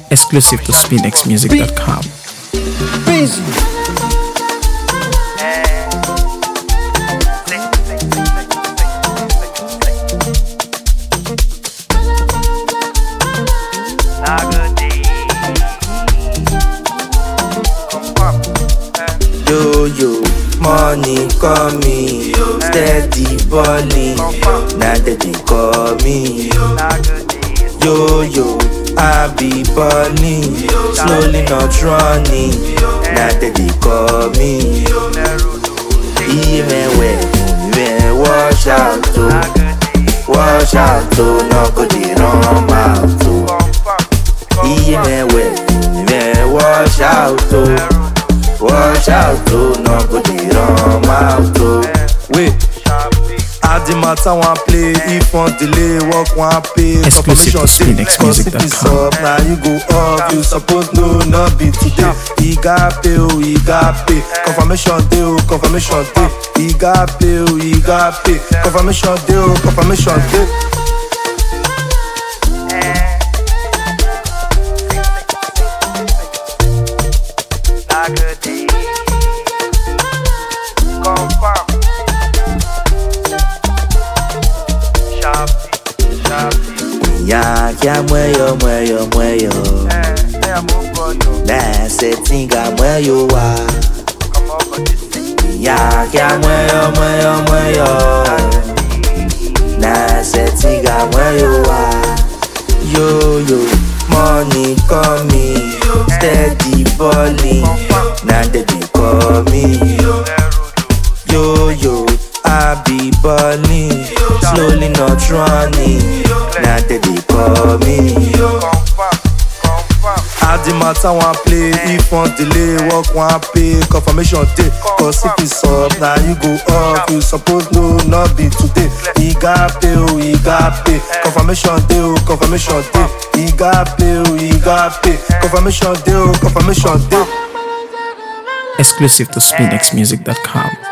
Exclusive to SpinXmusic.com. Yo, money coming, steady balling, now that they call me. Yo, I be balling, slowly not running, now that they call me. Even when wash out to, no go dey run out to. Even when wash out to. Watch out, no go dey run out to. Wait, I the matter one play. If one delay, work one pay. Exclusive to SpinXmusic.com. Now you go up, you suppose no, not be today. He got pay, oh, he got pay. Confirmation day, oh, confirmation day. He got pay, oh, he got pay. Confirmation day, oh, confirmation day. Ya mueyo na setinga mueyo wa ya mueyo na setinga mueyo wa yo money coming steady balling na they call me yo I be balling slowly not running now they call me. I the matter one play. If one delay, work one pay. Confirmation day, cause if it's up, now you go up. You suppose no, not be today. He got pay, oh, he got pay. Confirmation day, oh, confirmation day. He got pay, oh, he got pay. Confirmation day, oh, confirmation day. Exclusive to SpinXmusic.com.